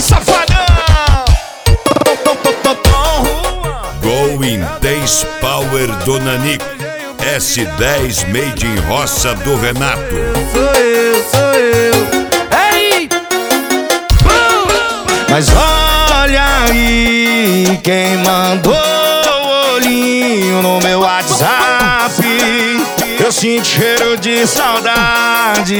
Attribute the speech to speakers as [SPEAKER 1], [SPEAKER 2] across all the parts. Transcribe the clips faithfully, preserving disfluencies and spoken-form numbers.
[SPEAKER 1] safadão!
[SPEAKER 2] Going dez Power do Nanico. S dez Made in Roça do Renato.
[SPEAKER 3] Sou eu, sou eu. Ei! Uh! Mas olha aí quem mandou o olhinho no meu WhatsApp. Eu sinto cheiro de saudades.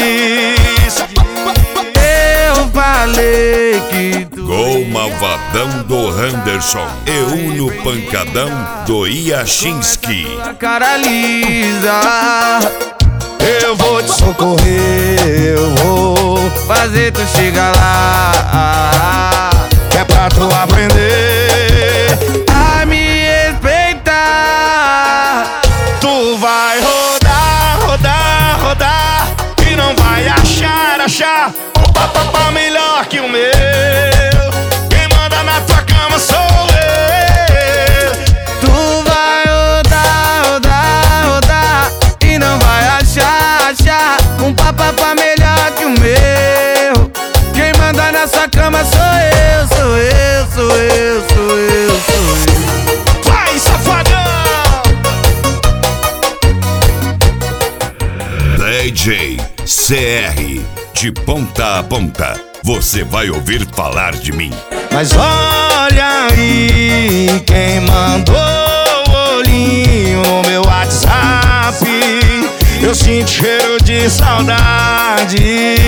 [SPEAKER 3] Eu falei que tu
[SPEAKER 2] Gol malvadão do Henderson e Uno pancadão do Iachinski.
[SPEAKER 3] a cara lisa. Eu vou te socorrer, eu vou fazer tu chegar lá. Que é pra tu aprender a me respeitar. Tu vai rodar, rodar, rodar e não vai achar, achar um papapá melhor que o meu. Quem manda na tua cama sou eu. Tu vai rodar, rodar, rodar e não vai achar, achar um papapá melhor que o meu. Quem manda nessa cama sou eu, sou eu, sou eu, sou eu, sou eu.
[SPEAKER 1] Vai, safadão!
[SPEAKER 2] D J C R, de ponta a ponta, você vai ouvir falar de mim.
[SPEAKER 3] Mas olha aí quem mandou o olhinho no meu WhatsApp. Eu sinto cheiro de saudades.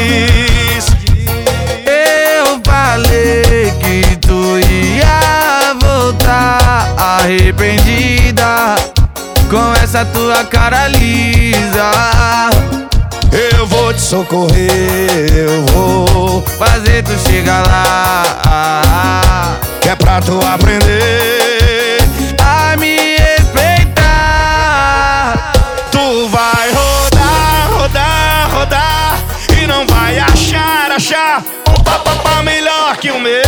[SPEAKER 3] Eu falei que tu ia voltar arrependida com essa tua cara lisa. Eu vou te socorrer, eu vou fazer tu chegar lá. Que é pra tu aprender a me respeitar. Tu vai rodar, rodar, rodar e não vai achar, achar um papapá melhor que o meu.